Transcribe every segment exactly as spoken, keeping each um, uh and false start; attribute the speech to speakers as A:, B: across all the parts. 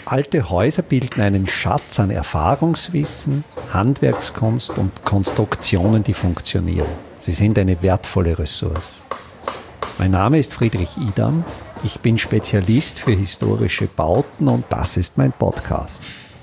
A: Alte Häuser bilden einen Schatz an Erfahrungswissen, Handwerkskunst und Konstruktionen, die funktionieren. Sie sind eine wertvolle Ressource. Mein Name ist Friedrich Idam. Ich bin Spezialist für historische Bauten und das ist mein Podcast.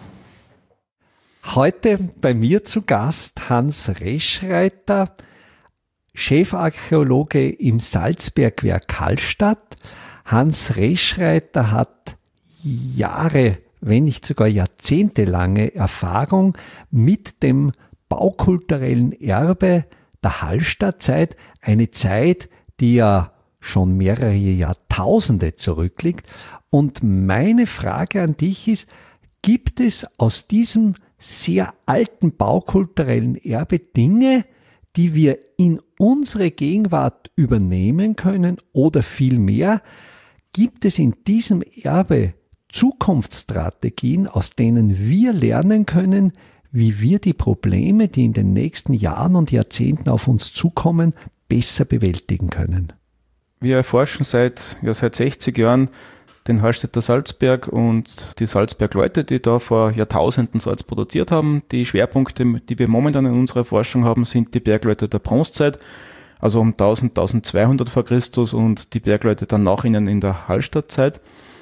A: Heute bei mir zu Gast Hans Reschreiter, Chefarchäologe im Salzbergwerk Hallstatt. Hans Reschreiter hat Jahre, wenn nicht sogar jahrzehntelange Erfahrung mit dem baukulturellen Erbe der Hallstattzeit, eine Zeit, die ja schon mehrere Jahrtausende zurückliegt. Und meine Frage an dich ist, gibt es aus diesem sehr alten baukulturellen Erbe Dinge, die wir in unsere Gegenwart übernehmen können, oder vielmehr, gibt es in diesem Erbe Zukunftsstrategien, aus denen wir lernen können, wie wir die Probleme, die in den nächsten Jahren und Jahrzehnten auf uns zukommen, besser bewältigen können?
B: Wir erforschen seit, ja, seit sechzig Jahren den Hallstätter Salzberg und die Salzbergleute, die da vor Jahrtausenden Salz produziert haben. Die Schwerpunkte, die wir momentan in unserer Forschung haben, sind die Bergleute der Bronzezeit, also um tausend, tausendzweihundert vor Christus, und die Bergleute dann nach ihnen in der Hallstattzeit.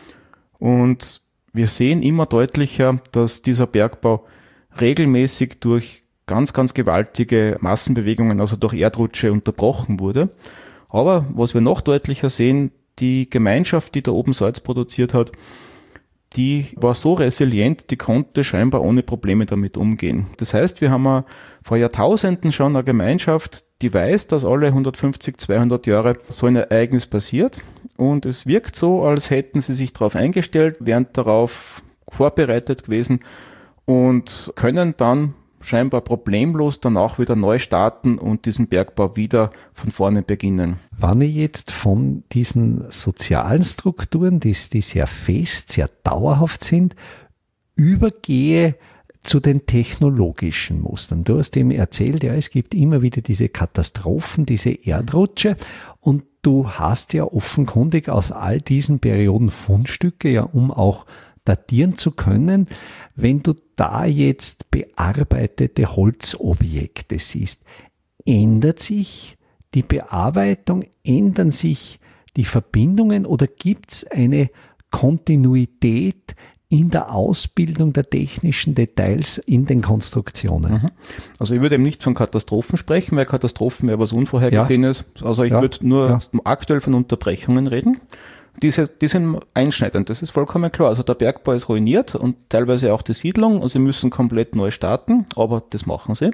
B: Und wir sehen immer deutlicher, dass dieser Bergbau regelmäßig durch ganz, ganz gewaltige Massenbewegungen, also durch Erdrutsche, unterbrochen wurde. Aber was wir noch deutlicher sehen, die Gemeinschaft, die da oben Salz produziert hat, die war so resilient, die konnte scheinbar ohne Probleme damit umgehen. Das heißt, wir haben vor Jahrtausenden schon eine Gemeinschaft, die weiß, dass alle hundertfünfzig, zweihundert Jahre so ein Ereignis passiert. Und es wirkt so, als hätten sie sich darauf eingestellt, wären darauf vorbereitet gewesen und können dann scheinbar problemlos danach wieder neu starten und diesen Bergbau wieder von vorne beginnen.
A: Wenn ich jetzt von diesen sozialen Strukturen, die, die sehr fest, sehr dauerhaft sind, übergehe zu den technologischen Mustern. Du hast eben erzählt, ja, es gibt immer wieder diese Katastrophen, diese Erdrutsche, und du hast ja offenkundig aus all diesen Perioden Fundstücke, ja, um auch datieren zu können. Wenn du da jetzt bearbeitete Holzobjekte siehst, ändert sich die Bearbeitung, ändern sich die Verbindungen, oder gibt es eine Kontinuität in der Ausbildung der technischen Details in den Konstruktionen?
B: Also ich würde eben nicht von Katastrophen sprechen, weil Katastrophen wäre was Unvorhergesehenes. Ja. Also ich ja. würde nur ja. aktuell von Unterbrechungen reden. Diese, die sind einschneidend, das ist vollkommen klar. Also der Bergbau ist ruiniert und teilweise auch die Siedlung, und sie müssen komplett neu starten, aber das machen sie.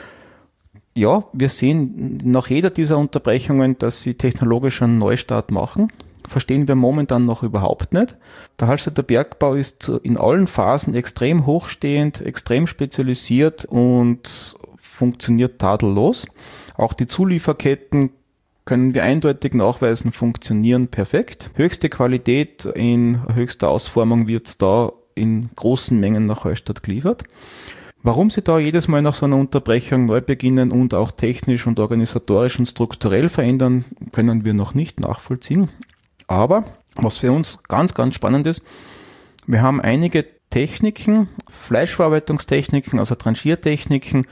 B: Ja, wir sehen nach jeder dieser Unterbrechungen, dass sie technologisch einen Neustart machen. Verstehen wir momentan noch überhaupt nicht. Der Hallstätter Bergbau ist in allen Phasen extrem hochstehend, extrem spezialisiert und funktioniert tadellos. Auch die Zulieferketten können wir eindeutig nachweisen, funktionieren perfekt. Höchste Qualität in höchster Ausformung wird da in großen Mengen nach Hallstatt geliefert. Warum sie da jedes Mal nach so einer Unterbrechung neu beginnen und auch technisch und organisatorisch und strukturell verändern, können wir noch nicht nachvollziehen. Aber was für uns ganz, ganz spannend ist, wir haben einige Techniken, Fleischverarbeitungstechniken, also Tranchiertechniken,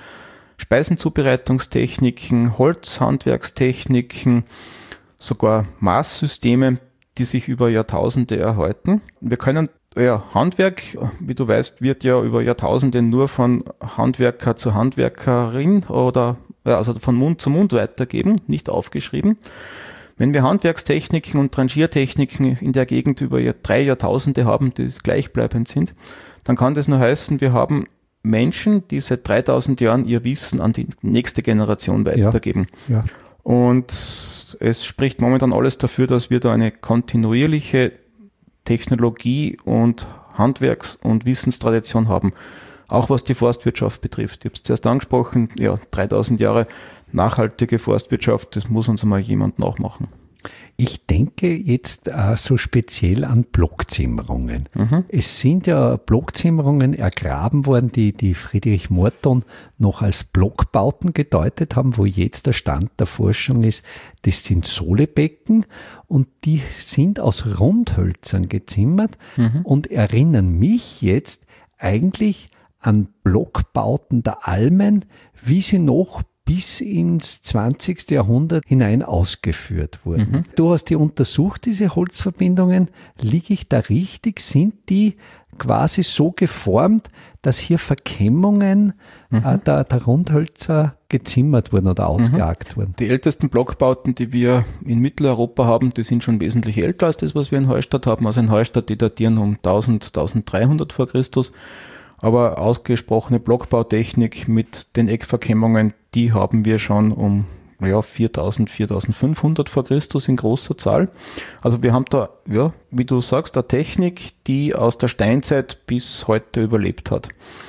B: Speisenzubereitungstechniken, Holzhandwerkstechniken, sogar Maßsysteme, die sich über Jahrtausende erhalten. Wir können, ja, Handwerk, wie du weißt, wird ja über Jahrtausende nur von Handwerker zu Handwerkerin oder, ja, also von Mund zu Mund weitergeben, nicht aufgeschrieben. Wenn wir Handwerkstechniken und Tranchiertechniken in der Gegend über drei Jahrtausende haben, die gleichbleibend sind, dann kann das nur heißen, wir haben Menschen, die seit dreitausend Jahren ihr Wissen an die nächste Generation weitergeben. Ja, ja. Und es spricht momentan alles dafür, dass wir da eine kontinuierliche Technologie- und Handwerks- und Wissenstradition haben. Auch was die Forstwirtschaft betrifft. Ich habe es zuerst angesprochen, ja, dreitausend Jahre nachhaltige Forstwirtschaft, das muss uns mal jemand nachmachen.
A: Ich denke jetzt äh, so speziell an Blockzimmerungen. Mhm. Es sind ja Blockzimmerungen ergraben worden, die, die Friedrich Morton noch als Blockbauten gedeutet haben, wo jetzt der Stand der Forschung ist, das sind Sohlebecken und die sind aus Rundhölzern gezimmert mhm. und erinnern mich jetzt eigentlich an Blockbauten der Almen, wie sie noch bis ins zwanzigste Jahrhundert hinein ausgeführt wurden. Mhm. Du hast die untersucht, diese Holzverbindungen. Liege ich da richtig? Sind die quasi so geformt, dass hier Verkämmungen mhm. äh, der, der Rundhölzer gezimmert wurden oder ausgejagt mhm. wurden?
B: Die ältesten Blockbauten, die wir in Mitteleuropa haben, die sind schon wesentlich älter als das, was wir in Heustatt haben. Also in Heustatt, die datieren um tausend, tausenddreihundert vor Christus. Aber ausgesprochene Blockbautechnik mit den Eckverkämmungen, die haben wir schon um ja, viertausend, viertausendfünfhundert vor Christus in großer Zahl. Also wir haben da, ja, wie du sagst, eine Technik, die aus der Steinzeit bis heute überlebt hat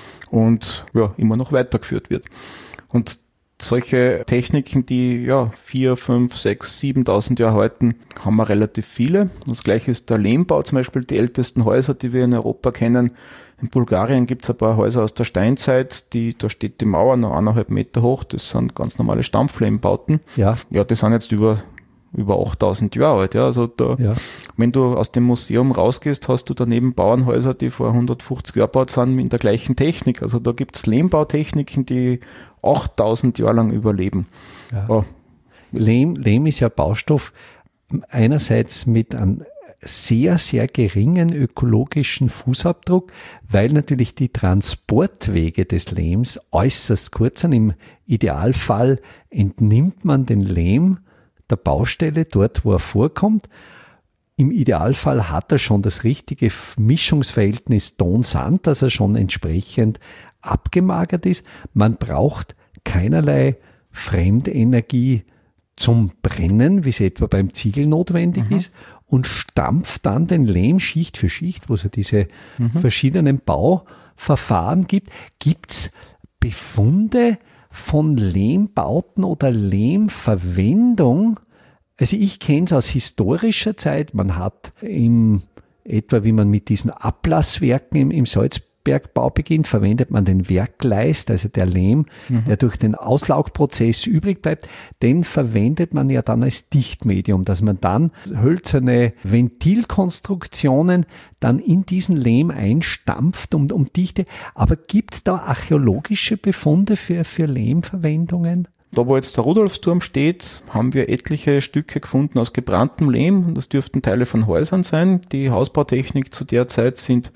B: und ja, immer noch weitergeführt wird. Und solche Techniken, die ja vier, fünf, sechs, siebentausend Jahre halten, haben wir relativ viele. Das gleiche ist der Lehmbau, zum Beispiel die ältesten Häuser, die wir in Europa kennen. In Bulgarien gibt es ein paar Häuser aus der Steinzeit, die, da steht die Mauer noch eineinhalb Meter hoch, das sind ganz normale Stampflehmbauten. Ja. Ja, die sind jetzt über, über achttausend Jahre alt, ja, also da, ja. Wenn du aus dem Museum rausgehst, hast du daneben Bauernhäuser, die vor hundertfünfzig Jahren gebaut sind, in der gleichen Technik. Also da gibt es Lehmbautechniken, die achttausend Jahre lang überleben.
A: Ja. Oh. Lehm, Lehm ist ja Baustoff, einerseits mit einem sehr, sehr geringen ökologischen Fußabdruck, weil natürlich die Transportwege des Lehms äußerst kurz sind. Im Idealfall entnimmt man den Lehm der Baustelle dort, wo er vorkommt. Im Idealfall hat er schon das richtige Mischungsverhältnis Ton-Sand, dass er schon entsprechend abgemagert ist. Man braucht keinerlei Fremdenergie zum Brennen, wie es etwa beim Ziegel notwendig mhm. ist, und stampft dann den Lehm Schicht für Schicht, wo es ja diese mhm. verschiedenen Bauverfahren gibt. Gibt es Befunde von Lehmbauten oder Lehmverwendung? Also ich kenne es aus historischer Zeit. Man hat im, etwa wie man mit diesen Ablasswerken im, im Salzbergbau beginnt, verwendet man den Werkleist, also der Lehm, mhm. der durch den Auslaugprozess übrig bleibt, den verwendet man ja dann als Dichtmedium, dass man dann hölzerne Ventilkonstruktionen dann in diesen Lehm einstampft um, um Dichte. Aber gibt es da archäologische Befunde für, für Lehmverwendungen?
B: Da, wo jetzt der Rudolfsturm steht, haben wir etliche Stücke gefunden aus gebranntem Lehm. Das dürften Teile von Häusern sein. Die Hausbautechnik zu der Zeit sind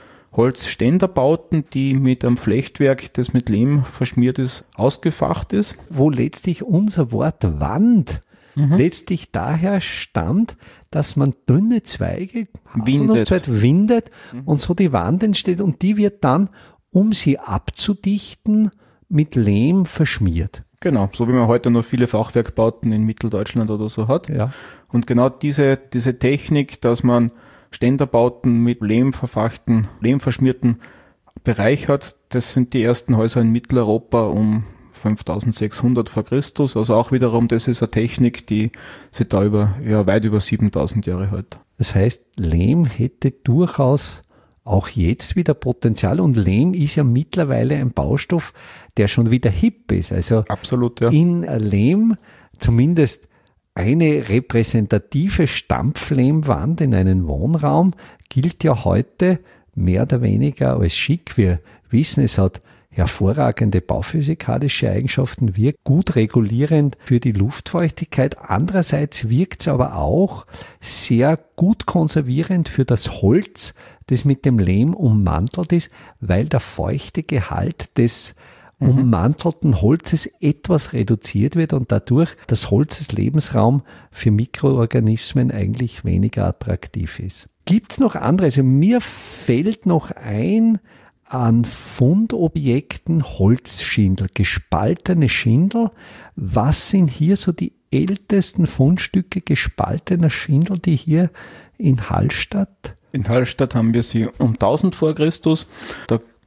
B: Holzständerbauten, die mit einem Flechtwerk, das mit Lehm verschmiert ist, ausgefacht ist.
A: Wo letztlich unser Wort Wand mhm. letztlich daher stammt, dass man dünne Zweige windet, windet mhm. und so die Wand entsteht und die wird dann, um sie abzudichten, mit Lehm verschmiert.
B: Genau, so wie man heute noch viele Fachwerkbauten in Mitteldeutschland oder so hat.
A: Ja.
B: Und genau diese, diese Technik, dass man Ständerbauten mit Lehm verfachten, lehmverschmierten Bereich hat, das sind die ersten Häuser in Mitteleuropa um fünftausendsechshundert vor Christus. Also auch wiederum, das ist eine Technik, die sich da über, ja, weit über siebentausend Jahre hält.
A: Das heißt, Lehm hätte durchaus auch jetzt wieder Potenzial und Lehm ist ja mittlerweile ein Baustoff, der schon wieder hip ist. Also
B: absolut, ja.
A: In Lehm zumindest eine repräsentative Stampflehmwand in einen Wohnraum gilt ja heute mehr oder weniger als schick. Wir wissen, es hat hervorragende bauphysikalische Eigenschaften, wirkt gut regulierend für die Luftfeuchtigkeit. Andererseits wirkt es aber auch sehr gut konservierend für das Holz, das mit dem Lehm ummantelt ist, weil der feuchte Gehalt des ummantelten Holzes etwas reduziert wird und dadurch das Holz als Lebensraum für Mikroorganismen eigentlich weniger attraktiv ist. Gibt es noch andere? Also mir fällt noch ein, an Fundobjekten Holzschindel, gespaltene Schindel. Was sind hier so die ältesten Fundstücke gespaltener Schindel, die hier in Hallstatt?
B: In Hallstatt haben wir sie um tausend vor Christus. Da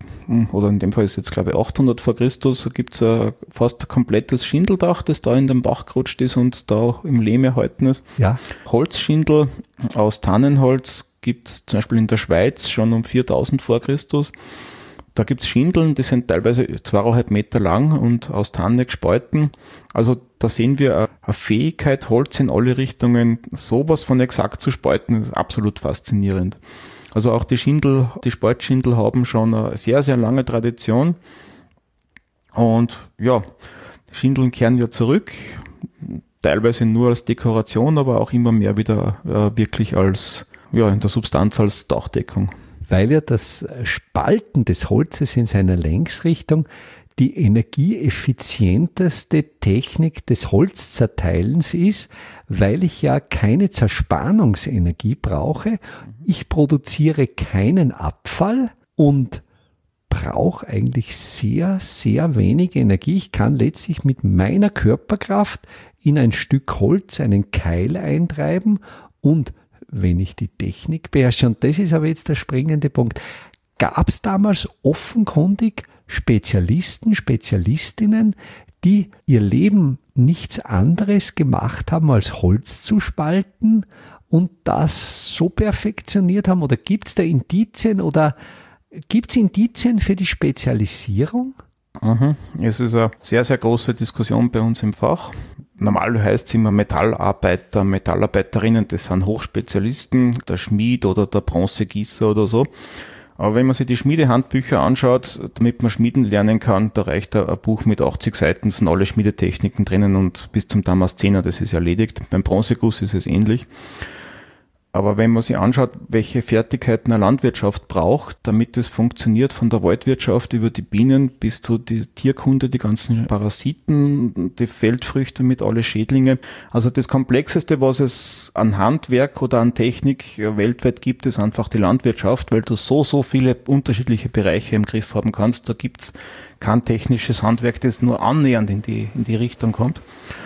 B: oder in dem Fall ist jetzt glaube ich achthundert vor Christus, gibt es ein fast ein komplettes Schindeldach, das da in den Bach gerutscht ist und da im Lehm erhalten ist.
A: Ja.
B: Holzschindel aus Tannenholz gibt es zum Beispiel in der Schweiz schon um viertausend vor Christus. Da gibt es Schindeln, die sind teilweise zweieinhalb Meter lang und aus Tanne gespalten. Also da sehen wir eine Fähigkeit, Holz in alle Richtungen sowas von exakt zu spalten, das ist absolut faszinierend. Also auch die Schindel, die Spaltschindel haben schon eine sehr, sehr lange Tradition. Und ja, die Schindeln kehren ja zurück, teilweise nur als Dekoration, aber auch immer mehr wieder äh, wirklich als, ja, in der Substanz als Dachdeckung.
A: Weil ja das Spalten des Holzes in seiner Längsrichtung die energieeffizienteste Technik des Holzzerteilens ist, weil ich ja keine Zerspannungsenergie brauche. Ich produziere keinen Abfall und brauche eigentlich sehr, sehr wenig Energie. Ich kann letztlich mit meiner Körperkraft in ein Stück Holz einen Keil eintreiben und wenn ich die Technik beherrsche, und das ist aber jetzt der springende Punkt, gab es damals offenkundig Spezialisten, Spezialistinnen, die ihr Leben nichts anderes gemacht haben, als Holz zu spalten und das so perfektioniert haben? Oder gibt es da Indizien oder gibt es Indizien für die Spezialisierung?
B: Mhm. Es ist eine sehr, sehr große Diskussion bei uns im Fach. Normal heißt es immer Metallarbeiter, Metallarbeiterinnen, das sind Hochspezialisten, der Schmied oder der Bronzegießer oder so. Aber wenn man sich die Schmiedehandbücher anschaut, damit man Schmieden lernen kann, da reicht ein Buch mit achtzig Seiten, sind alle Schmiedetechniken drinnen und bis zum Damaszener, das ist erledigt. Beim Bronzeguss ist es ähnlich. Aber wenn man sich anschaut, welche Fertigkeiten eine Landwirtschaft braucht, damit es funktioniert, von der Waldwirtschaft über die Bienen bis zu die Tierkunde, die ganzen Parasiten, die Feldfrüchte mit alle Schädlinge. Also das Komplexeste, was es an Handwerk oder an Technik weltweit gibt, ist einfach die Landwirtschaft, weil du so, so viele unterschiedliche Bereiche im Griff haben kannst. Da gibt's kein technisches Handwerk, das nur annähernd in die, in die Richtung kommt.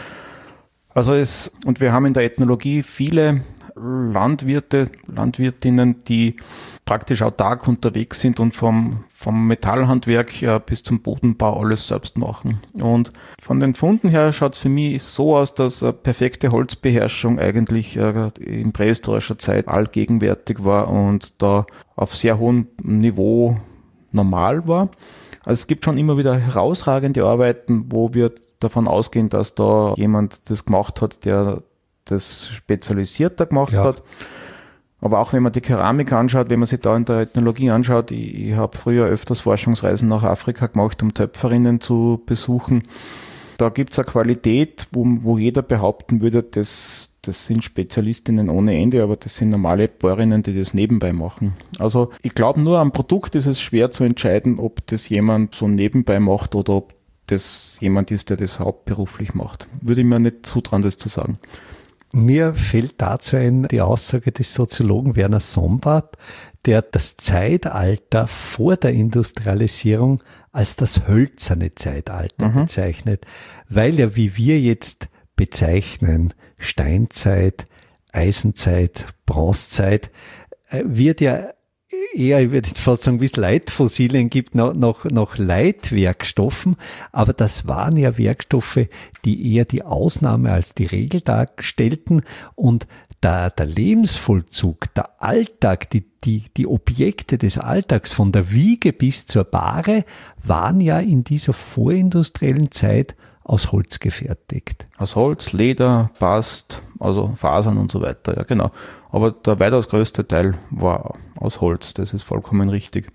B: Also es, und wir haben in der Ethnologie viele Landwirte, Landwirtinnen, die praktisch autark unterwegs sind und vom, vom Metallhandwerk ja, bis zum Bodenbau alles selbst machen. Und von den Funden her schaut es für mich so aus, dass eine perfekte Holzbeherrschung eigentlich äh, in prähistorischer Zeit allgegenwärtig war und da auf sehr hohem Niveau normal war. Also es gibt schon immer wieder herausragende Arbeiten, wo wir davon ausgehen, dass da jemand das gemacht hat, der das spezialisierter gemacht ja. hat. Aber auch wenn man die Keramik anschaut, wenn man sich da in der Ethnologie anschaut, ich, ich habe früher öfters Forschungsreisen nach Afrika gemacht, um Töpferinnen zu besuchen. Da gibt es eine Qualität, wo, wo jeder behaupten würde, das, das sind Spezialistinnen ohne Ende, aber das sind normale Bäuerinnen, die das nebenbei machen. Also ich glaube, nur am Produkt ist es schwer zu entscheiden, ob das jemand so nebenbei macht oder ob das jemand ist, der das hauptberuflich macht. Würde ich mir nicht zutrauen, das zu sagen.
A: Mir fällt dazu ein, die Aussage des Soziologen Werner Sombart, der das Zeitalter vor der Industrialisierung als das hölzerne Zeitalter mhm. bezeichnet, weil ja, wie wir jetzt bezeichnen, Steinzeit, Eisenzeit, Bronzezeit, wird ja eher, ich würde jetzt fast sagen, wie es Leitfossilien gibt, noch, noch, noch Leitwerkstoffen, aber das waren ja Werkstoffe, die eher die Ausnahme als die Regel darstellten und der, der Lebensvollzug, der Alltag, die, die, die Objekte des Alltags von der Wiege bis zur Bahre waren ja in dieser vorindustriellen Zeit aus Holz gefertigt.
B: Aus Holz, Leder, Bast, also Fasern und so weiter, ja genau. Aber der weitaus größte Teil war aus Holz, das ist vollkommen richtig.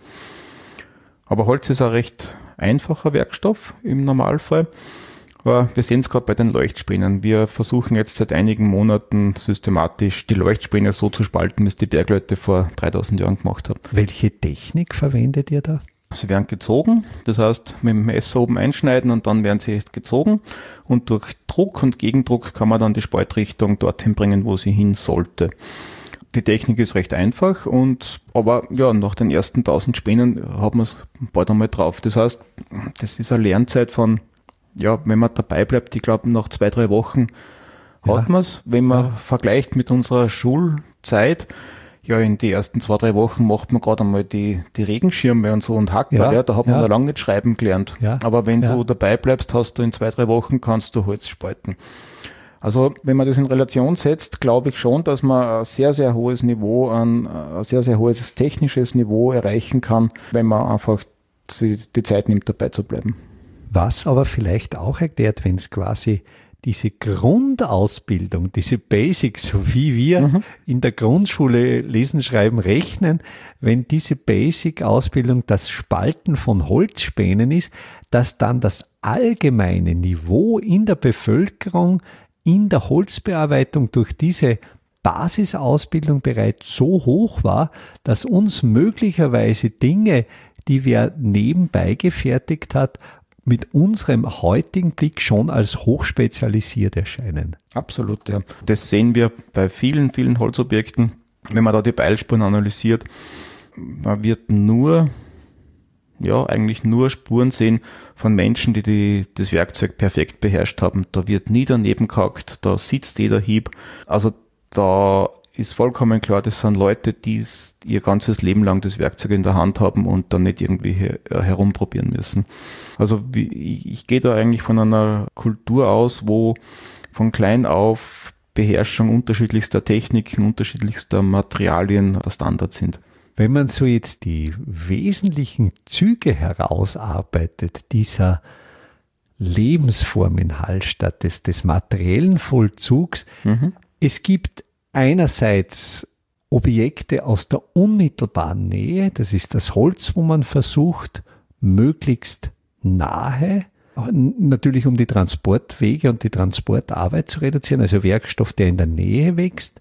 B: Aber Holz ist ein recht einfacher Werkstoff im Normalfall. Aber wir sehen es gerade bei den Leuchtspänen. Wir versuchen jetzt seit einigen Monaten systematisch die Leuchtspäne so zu spalten, wie es die Bergleute vor dreitausend Jahren gemacht haben.
A: Welche Technik verwendet ihr da?
B: Sie werden gezogen, das heißt mit dem Messer oben einschneiden und dann werden sie gezogen und durch Druck und Gegendruck kann man dann die Spaltrichtung dorthin bringen, wo sie hin sollte. Die Technik ist recht einfach und aber ja, nach den ersten tausend Spänen hat man es bald einmal drauf. Das heißt, das ist eine Lernzeit von, ja, wenn man dabei bleibt, ich glaube nach zwei, drei Wochen ja. hat man es. Wenn man ja. vergleicht mit unserer Schulzeit, Ja, in die ersten zwei, drei Wochen macht man gerade einmal die, die Regenschirme und so und Hackball, ja, ja, da hat man ja noch lange nicht schreiben gelernt. Ja, aber wenn ja. du dabei bleibst, hast du in zwei, drei Wochen kannst du Holz spalten. Also wenn man das in Relation setzt, glaube ich schon, dass man ein sehr, sehr hohes Niveau an, ein sehr, sehr hohes technisches Niveau erreichen kann, wenn man einfach die, die Zeit nimmt, dabei zu bleiben.
A: Was aber vielleicht auch erklärt, wenn es quasi diese Grundausbildung, diese Basics, so wie wir mhm. in der Grundschule lesen, schreiben, rechnen, wenn diese Basic-Ausbildung das Spalten von Holzspänen ist, dass dann das allgemeine Niveau in der Bevölkerung in der Holzbearbeitung durch diese Basisausbildung bereits so hoch war, dass uns möglicherweise Dinge, die wir nebenbei gefertigt hat, mit unserem heutigen Blick schon als hochspezialisiert erscheinen.
B: Absolut, ja. Das sehen wir bei vielen, vielen Holzobjekten. Wenn man da die Beilspuren analysiert, man wird nur, ja, eigentlich nur Spuren sehen von Menschen, die, die das Werkzeug perfekt beherrscht haben. Da wird nie daneben gehackt, da sitzt jeder Hieb. Also da ist vollkommen klar, das sind Leute, die ihr ganzes Leben lang das Werkzeug in der Hand haben und dann nicht irgendwie her, herumprobieren müssen. Also wie, ich, ich gehe da eigentlich von einer Kultur aus, wo von klein auf Beherrschung unterschiedlichster Techniken, unterschiedlichster Materialien der Standard sind.
A: Wenn man so jetzt die wesentlichen Züge herausarbeitet, dieser Lebensform in Hallstatt, des, des materiellen Vollzugs, mhm. es gibt einerseits Objekte aus der unmittelbaren Nähe, das ist das Holz, wo man versucht, möglichst nahe, natürlich um die Transportwege und die Transportarbeit zu reduzieren, also Werkstoff, der in der Nähe wächst.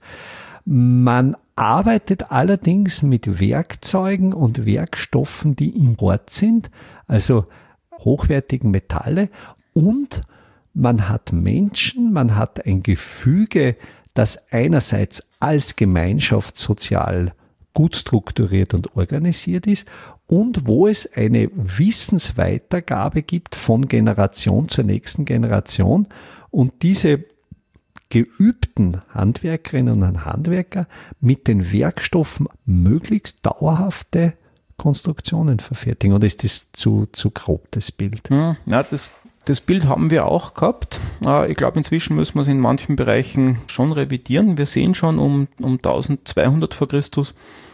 A: Man arbeitet allerdings mit Werkzeugen und Werkstoffen, die im Ort sind, also hochwertigen Metalle, und man hat Menschen, man hat ein Gefüge, das einerseits als Gemeinschaft sozial gut strukturiert und organisiert ist und wo es eine Wissensweitergabe gibt von Generation zur nächsten Generation und diese geübten Handwerkerinnen und Handwerker mit den Werkstoffen möglichst dauerhafte Konstruktionen verfertigen. Oder ist das zu, zu grob, das Bild?
B: Ja, das Das Bild haben wir auch gehabt. Ich glaube, inzwischen müssen wir es in manchen Bereichen schon revidieren. Wir sehen schon um, um eintausendzweihundert vor Christus,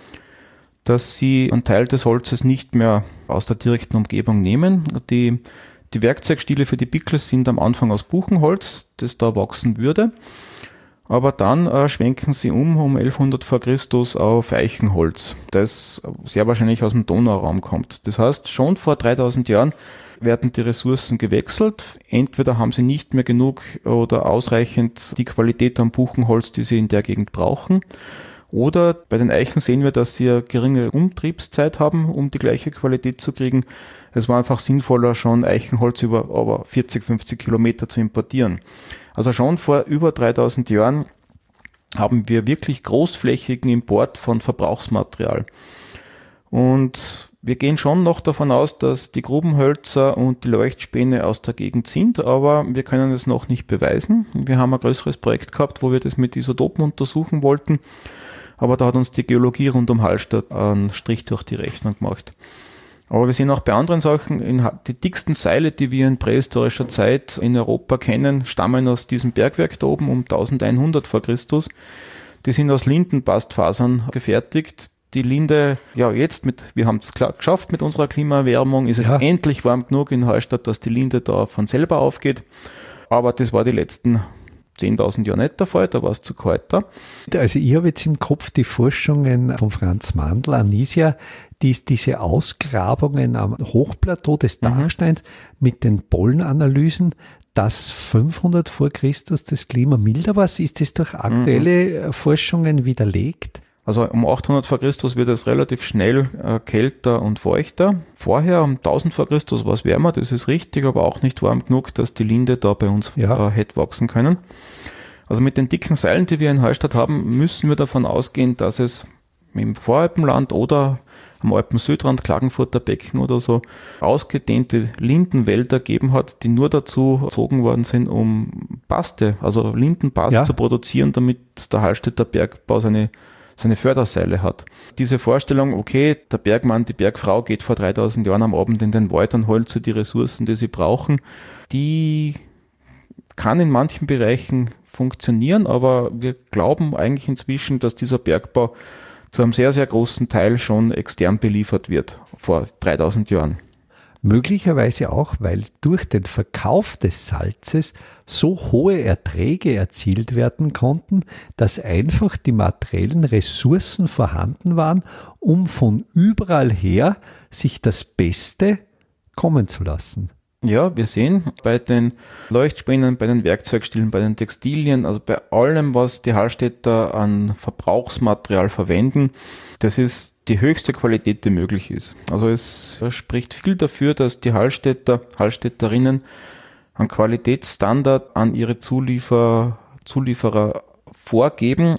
B: dass sie einen Teil des Holzes nicht mehr aus der direkten Umgebung nehmen. Die, die Werkzeugstiele für die Pickel sind am Anfang aus Buchenholz, das da wachsen würde. Aber dann äh, schwenken sie um um elfhundert vor Christus auf Eichenholz, das sehr wahrscheinlich aus dem Donauraum kommt. Das heißt, schon vor dreitausend Jahren werden die Ressourcen gewechselt. Entweder haben sie nicht mehr genug oder ausreichend die Qualität am Buchenholz, die sie in der Gegend brauchen. Oder bei den Eichen sehen wir, dass sie eine geringe Umtriebszeit haben, um die gleiche Qualität zu kriegen. Es war einfach sinnvoller, schon Eichenholz über aber vierzig, fünfzig Kilometer zu importieren. Also schon vor über dreitausend Jahren haben wir wirklich großflächigen Import von Verbrauchsmaterial. Und wir gehen schon noch davon aus, dass die Grubenhölzer und die Leuchtspäne aus der Gegend sind, aber wir können es noch nicht beweisen. Wir haben ein größeres Projekt gehabt, wo wir das mit Isotopen untersuchen wollten, aber da hat uns die Geologie rund um Hallstatt einen Strich durch die Rechnung gemacht. Aber wir sehen auch bei anderen Sachen, in die dicksten Seile, die wir in prähistorischer Zeit in Europa kennen, stammen aus diesem Bergwerk da oben um elfhundert vor Christus. Die sind aus Lindenbastfasern gefertigt. Die Linde, ja jetzt mit, wir haben es geschafft mit unserer Klimaerwärmung, ist es ja endlich warm genug in Hallstatt, dass die Linde da von selber aufgeht. Aber das war die letzten zehntausend Jahre nicht der Fall, da war es zu kalt da.
A: Also ich habe jetzt im Kopf die Forschungen von Franz Mandl, Anisia, die, diese Ausgrabungen am Hochplateau des Dachsteins mhm. mit den Pollenanalysen, dass fünfhundert vor Christus das Klima milder war. Ist das durch aktuelle mhm. Forschungen widerlegt?
B: Also um achthundert vor Christus wird es relativ schnell äh, kälter und feuchter. Vorher um tausend vor Christus war es wärmer, das ist richtig, aber auch nicht warm genug, dass die Linde da bei uns ja. äh, hätte wachsen können. Also mit den dicken Seilen, die wir in Hallstatt haben, müssen wir davon ausgehen, dass es im Voralpenland oder am Alpen-Südrand, Klagenfurter Becken oder so, ausgedehnte Lindenwälder gegeben hat, die nur dazu erzogen worden sind, um Baste, also Lindenbast ja. zu produzieren, damit der Hallstätter Bergbau seine seine Förderseile hat. Diese Vorstellung, okay, der Bergmann, die Bergfrau geht vor dreitausend Jahren am Abend in den Wald und holt so die Ressourcen, die sie brauchen, die kann in manchen Bereichen funktionieren, aber wir glauben eigentlich inzwischen, dass dieser Bergbau zu einem sehr, sehr großen Teil schon extern beliefert wird, vor dreitausend Jahren.
A: Möglicherweise auch, weil durch den Verkauf des Salzes so hohe Erträge erzielt werden konnten, dass einfach die materiellen Ressourcen vorhanden waren, um von überall her sich das Beste kommen zu lassen.
B: Ja, wir sehen bei den Leuchtspänen, bei den Werkzeugstielen, bei den Textilien, also bei allem, was die Hallstätter an Verbrauchsmaterial verwenden, das ist die höchste Qualität, die möglich ist. Also es spricht viel dafür, dass die Hallstätter, Hallstätterinnen einen Qualitätsstandard an ihre Zuliefer, Zulieferer vorgeben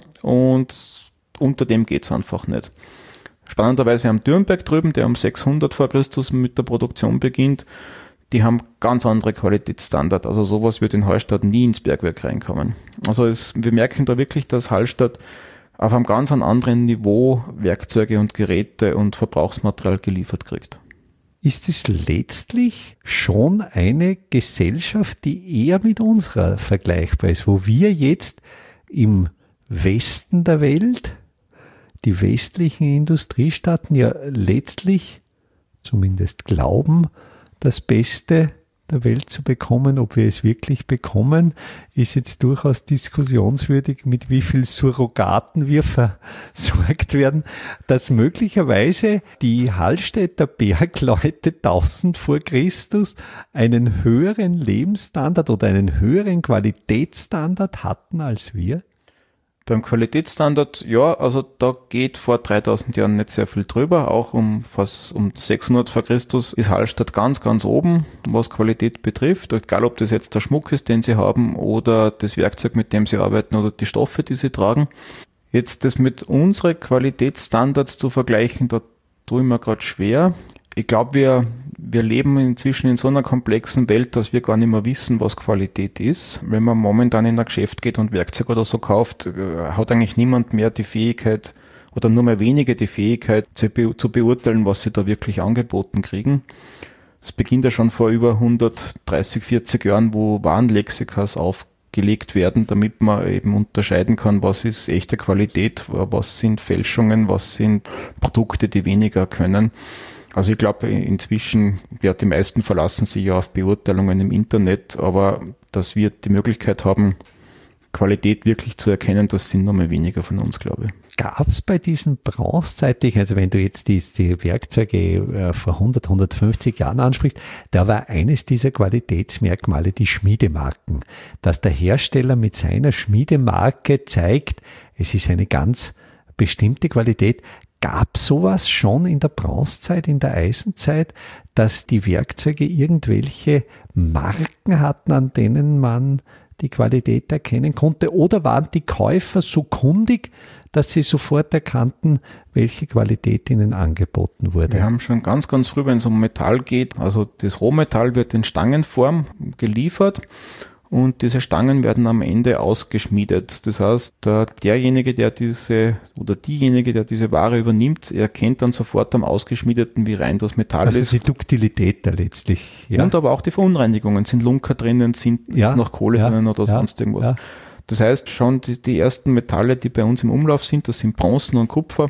B: und unter dem geht's einfach nicht. Spannenderweise am Dürnberg drüben, der um sechshundert vor Christus mit der Produktion beginnt, die haben ganz andere Qualitätsstandard. Also sowas wird in Hallstatt nie ins Bergwerk reinkommen. Also es, wir merken da wirklich, dass Hallstatt auf einem ganz anderen Niveau Werkzeuge und Geräte und Verbrauchsmaterial geliefert kriegt.
A: Ist es letztlich schon eine Gesellschaft, die eher mit unserer vergleichbar ist, wo wir jetzt im Westen der Welt, die westlichen Industriestaaten ja letztlich zumindest glauben, das Beste der Welt zu bekommen. Ob wir es wirklich bekommen, ist jetzt durchaus diskussionswürdig, mit wie viel Surrogaten wir versorgt werden, dass möglicherweise die Hallstätter Bergleute tausend vor Christus einen höheren Lebensstandard oder einen höheren Qualitätsstandard hatten als wir.
B: Beim Qualitätsstandard, ja, also da geht vor dreitausend Jahren nicht sehr viel drüber. Auch um fast um sechshundert vor Christus ist Hallstatt ganz, ganz oben, was Qualität betrifft. Egal, ob das jetzt der Schmuck ist, den sie haben, oder das Werkzeug, mit dem sie arbeiten, oder die Stoffe, die sie tragen. Jetzt das mit unseren Qualitätsstandards zu vergleichen, da tue ich mir gerade schwer. Ich glaube, wir wir leben inzwischen in so einer komplexen Welt, dass wir gar nicht mehr wissen, was Qualität ist. Wenn man momentan in ein Geschäft geht und Werkzeug oder so kauft, hat eigentlich niemand mehr die Fähigkeit oder nur mehr wenige die Fähigkeit zu, be- zu beurteilen, was sie da wirklich angeboten kriegen. Es beginnt ja schon vor über hundertdreißig, vierzig Jahren, wo Warenlexikas aufgelegt werden, damit man eben unterscheiden kann, was ist echte Qualität, was sind Fälschungen, was sind Produkte, die weniger können. Also ich glaube, inzwischen, ja, die meisten verlassen sich ja auf Beurteilungen im Internet, aber dass wir die Möglichkeit haben, Qualität wirklich zu erkennen, das sind noch mal weniger von uns, glaube ich.
A: Gab es bei diesen bronzezeitlichen, also wenn du jetzt die, die Werkzeuge äh, vor hundert, hundertfünfzig Jahren ansprichst, da war eines dieser Qualitätsmerkmale die Schmiedemarken, dass der Hersteller mit seiner Schmiedemarke zeigt, es ist eine ganz bestimmte Qualität. Gab sowas schon in der Bronzezeit, in der Eisenzeit, dass die Werkzeuge irgendwelche Marken hatten, an denen man die Qualität erkennen konnte? Oder waren die Käufer so kundig, dass sie sofort erkannten, welche Qualität ihnen angeboten wurde?
B: Wir haben schon ganz, ganz früh, wenn es um Metall geht, also das Rohmetall wird in Stangenform geliefert. Und diese Stangen werden am Ende ausgeschmiedet. Das heißt, der, derjenige, der diese, oder diejenige, der diese Ware übernimmt, erkennt dann sofort am Ausgeschmiedeten, wie rein das Metall
A: also
B: ist.
A: Also die Duktilität da letztlich. Ja.
B: Und aber auch die Verunreinigungen. Sind Lunker drinnen, sind
A: ja,
B: noch Kohle
A: ja,
B: drinnen oder
A: ja,
B: sonst irgendwas.
A: Ja.
B: Das heißt, schon die, die ersten Metalle, die bei uns im Umlauf sind, das sind Bronzen und Kupfer,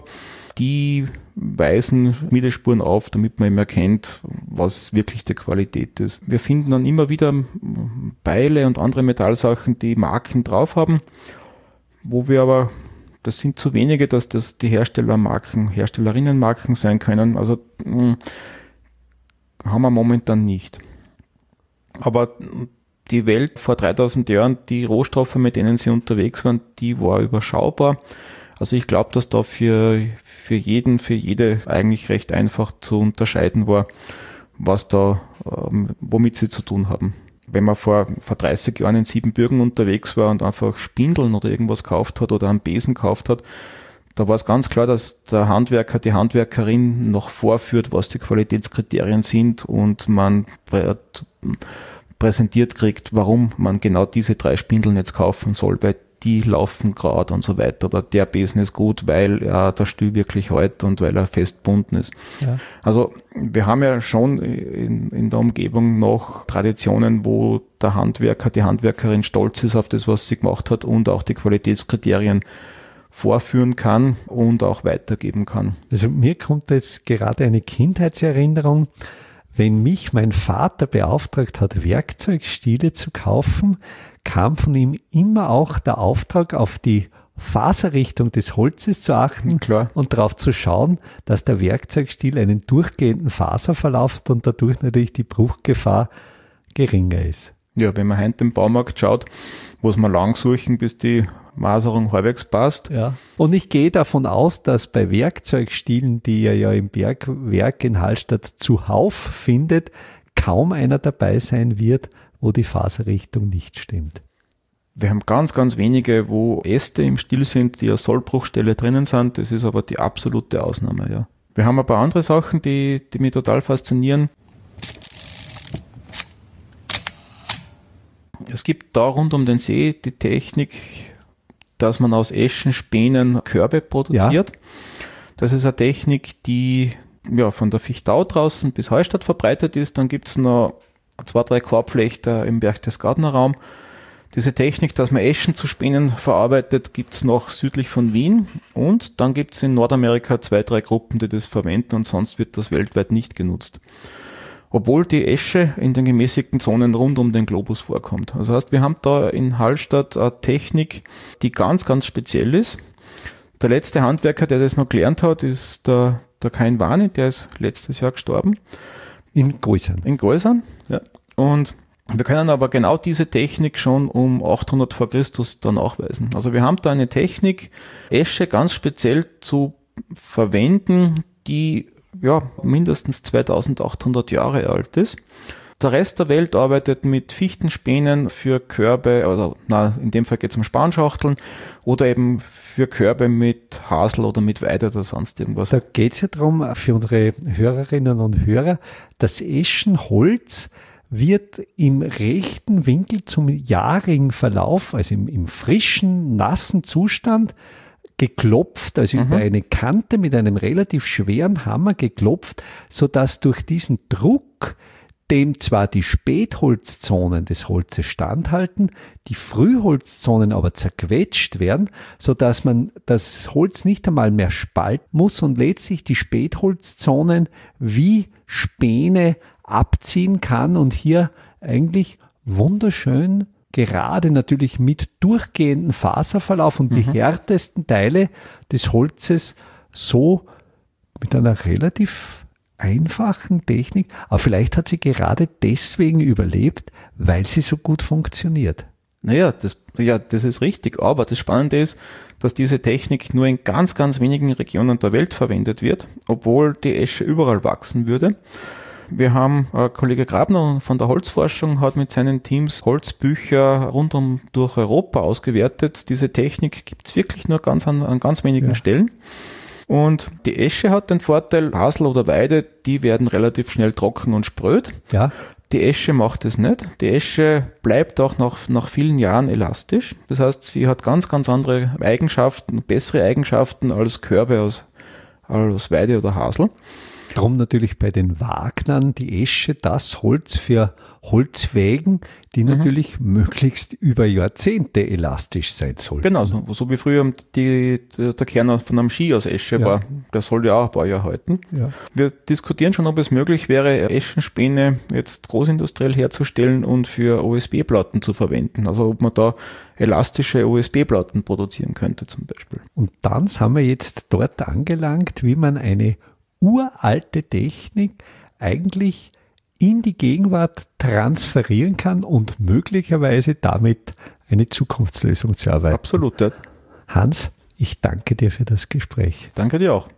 B: die weisen Schmiedespuren auf, damit man eben erkennt, was wirklich die Qualität ist. Wir finden dann immer wieder Beile und andere Metallsachen, die Marken drauf haben, wo wir aber, das sind zu wenige, dass das die Herstellermarken, Herstellerinnenmarken sein können. Also mh, haben wir momentan nicht. Aber die Welt vor dreitausend Jahren, die Rohstoffe, mit denen sie unterwegs waren, die war überschaubar. Also ich glaube, dass da für, für jeden, für jede eigentlich recht einfach zu unterscheiden war, was da, ähm, womit sie zu tun haben. Wenn man vor, vor dreißig Jahren in Siebenbürgen unterwegs war und einfach Spindeln oder irgendwas gekauft hat oder einen Besen gekauft hat, da war es ganz klar, dass der Handwerker, die Handwerkerin noch vorführt, was die Qualitätskriterien sind und man prä- präsentiert kriegt, warum man genau diese drei Spindeln jetzt kaufen soll, weil die laufen gerade und so weiter. Oder der Besen ist gut, weil ja, der Stiel wirklich hält und weil er festgebunden ist. Ja. Also wir haben ja schon in, in der Umgebung noch Traditionen, wo der Handwerker, die Handwerkerin stolz ist auf das, was sie gemacht hat und auch die Qualitätskriterien vorführen kann und auch weitergeben kann.
A: Also mir kommt jetzt gerade eine Kindheitserinnerung, wenn mich mein Vater beauftragt hat, Werkzeugstiele zu kaufen, kam von ihm immer auch der Auftrag, auf die Faserrichtung des Holzes zu achten. Klar. Und darauf zu schauen, dass der Werkzeugstiel einen durchgehenden Faserverlauf hat und dadurch natürlich die Bruchgefahr geringer ist.
B: Ja, wenn man heute im Baumarkt schaut, muss man lang suchen, bis die Maserung halbwegs passt.
A: Ja. Und ich gehe davon aus, dass bei Werkzeugstielen, die ihr ja im Bergwerk in Hallstatt zuhauf findet, kaum einer dabei sein wird, wo die Faserrichtung nicht stimmt.
B: Wir haben ganz, ganz wenige, wo Äste im Stiel sind, die als Sollbruchstelle drinnen sind. Das ist aber die absolute Ausnahme, ja. Wir haben ein paar andere Sachen, die, die mich total faszinieren. Es gibt da rund um den See die Technik, dass man aus Eschenspänen Körbe produziert. Ja. Das ist eine Technik, die ja von der Fichtau draußen bis Hallstatt verbreitet ist. Dann gibt es noch zwei, drei Korbflechter im Berchtesgadener Raum. Diese Technik, dass man Eschen zu Spänen verarbeitet, gibt es noch südlich von Wien. Und dann gibt es in Nordamerika zwei, drei Gruppen, die das verwenden und sonst wird das weltweit nicht genutzt. Obwohl die Esche in den gemäßigten Zonen rund um den Globus vorkommt. Also heißt, wir haben da in Hallstatt eine Technik, die ganz, ganz speziell ist. Der letzte Handwerker, der das noch gelernt hat, ist der, der Kain Wani, der ist letztes Jahr gestorben.
A: In Geusern.
B: In Geusern, ja. Und wir können aber genau diese Technik schon um achthundert vor Christus dann nachweisen. Also wir haben da eine Technik, Esche ganz speziell zu verwenden, die ja, mindestens zweitausendachthundert Jahre alt ist. Der Rest der Welt arbeitet mit Fichtenspänen für Körbe, also na, in dem Fall geht es um Spanschachteln oder eben für Körbe mit Hasel oder mit Weide oder sonst irgendwas.
A: Da geht es ja darum, für unsere Hörerinnen und Hörer, das Eschenholz wird im rechten Winkel zum jahrigen Verlauf, also im, im frischen, nassen Zustand, geklopft, also mhm. über eine Kante mit einem relativ schweren Hammer geklopft, sodass durch diesen Druck, dem zwar die Spätholzzonen des Holzes standhalten, die Frühholzzonen aber zerquetscht werden, sodass man das Holz nicht einmal mehr spalten muss und letztlich die Spätholzzonen wie Späne abziehen kann und hier eigentlich wunderschön gerade natürlich mit durchgehendem Faserverlauf und mhm. die härtesten Teile des Holzes so mit einer relativ einfachen Technik, aber vielleicht hat sie gerade deswegen überlebt, weil sie so gut funktioniert.
B: Naja, das, ja, das ist richtig, aber das Spannende ist, dass diese Technik nur in ganz, ganz wenigen Regionen der Welt verwendet wird, obwohl die Esche überall wachsen würde. Wir haben, äh, Kollege Grabner von der Holzforschung hat mit seinen Teams Holzbücher rund um durch Europa ausgewertet. Diese Technik gibt es wirklich nur ganz an, an ganz wenigen ja. Stellen. Und die Esche hat den Vorteil, Hasel oder Weide, die werden relativ schnell trocken und spröd. Ja. Die Esche macht es nicht. Die Esche bleibt auch nach, nach vielen Jahren elastisch. Das heißt, sie hat ganz, ganz andere Eigenschaften, bessere Eigenschaften als Körbe aus, aus Weide oder Hasel.
A: Drum natürlich bei den Wagnern die Esche das Holz für Holzwägen, die mhm. natürlich möglichst über Jahrzehnte elastisch sein sollten.
B: Genau, so, so wie früher die, der Kern von einem Ski aus Esche ja. war, der soll ja auch ein paar Jahre halten. Ja. Wir diskutieren schon, ob es möglich wäre, Eschenspäne jetzt großindustriell herzustellen und für O S B-Platten zu verwenden. Also ob man da elastische O S B-Platten produzieren könnte zum Beispiel.
A: Und dann sind wir jetzt dort angelangt, wie man eine uralte Technik eigentlich in die Gegenwart transferieren kann und möglicherweise damit eine Zukunftslösung zu erarbeiten.
B: Absolut. Ja.
A: Hans, ich danke dir für das Gespräch.
B: Danke dir auch.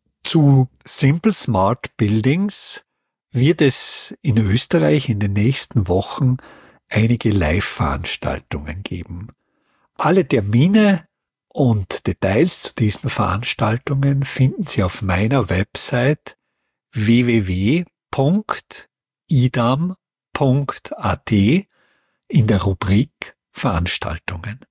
A: Zu Simple Smart Buildings wird es in Österreich in den nächsten Wochen einige Live-Veranstaltungen geben. Alle Termine und Details zu diesen Veranstaltungen finden Sie auf meiner Website w w w punkt idam punkt a t in der Rubrik Veranstaltungen.